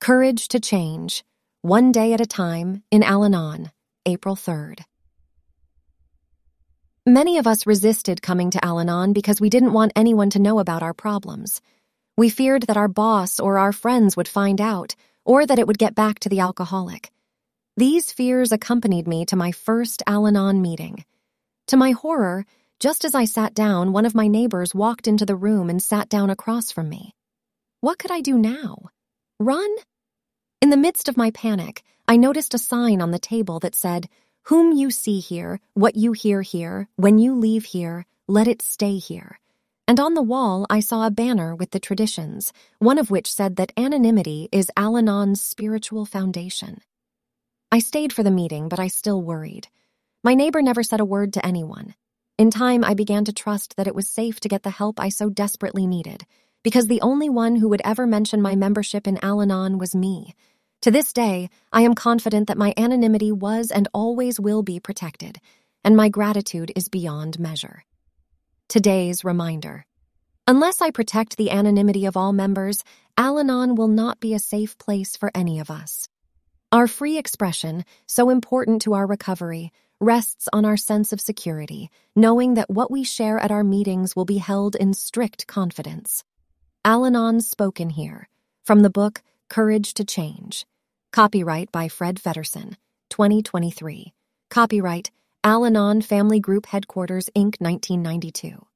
Courage to Change, One Day at a Time, in Al-Anon, April 3rd. Many of us resisted coming to Al-Anon because we didn't want anyone to know about our problems. We feared that our boss or our friends would find out, or that it would get back to the alcoholic. These fears accompanied me to my first Al-Anon meeting. To my horror, just as I sat down, one of my neighbors walked into the room and sat down across from me. What could I do now? Run? In the midst of my panic, I noticed a sign on the table that said, "Whom you see here, what you hear here, when you leave here, let it stay here." And on the wall, I saw a banner with the traditions, one of which said that anonymity is Al-Anon's spiritual foundation. I stayed for the meeting, but I still worried. My neighbor never said a word to anyone. In time, I began to trust that it was safe to get the help I so desperately needed, because the only one who would ever mention my membership in Al-Anon was me. To this day, I am confident that my anonymity was and always will be protected, and my gratitude is beyond measure. Today's reminder. Unless I protect the anonymity of all members, Al-Anon will not be a safe place for any of us. Our free expression, so important to our recovery, rests on our sense of security, knowing that what we share at our meetings will be held in strict confidence. Al-Anon spoken here, from the book Courage to Change. Copyright by Fred Feddersen, 2023. Copyright Al-Anon Family Group Headquarters, Inc., 1992.